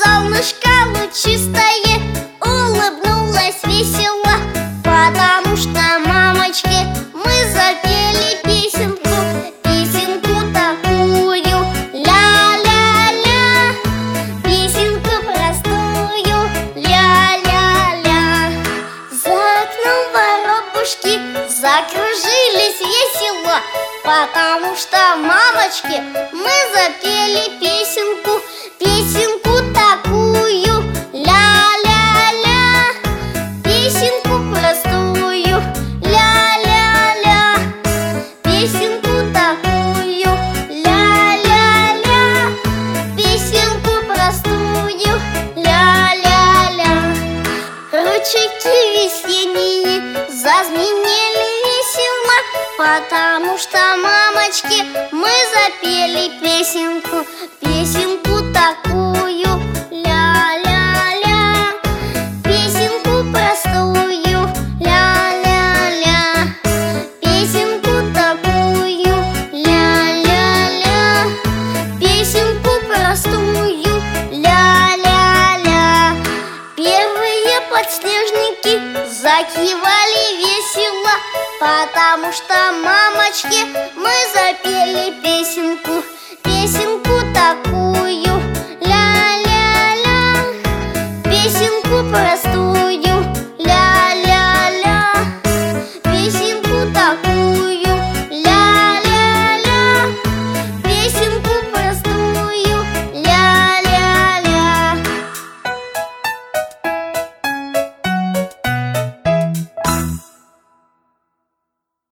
солнышко лучистое улыбнулось весело, потому что мамочке мы запели песенку, песенку такую. Ля-ля-ля, песенку простую. Ля-ля-ля. За окном воробушки закружились весело, потому что мамочке мы запели песенку, песенку такую. Ля-ля-ля, песенку простую. Ля-ля-ля, песенку такую. Ля-ля-ля, песенку простую. Ля-ля-ля. Ручейки весенние зазвенели весело, потому что мамочке мы запели песенку, песенку такую. Ля-ля-ля, песенку простую. Ля-ля-ля, песенку такую. Ля-ля-ля, песенку простую. Ля-ля-ля. Первые подснежники закивали весело, потому что мамочке мы запели песню.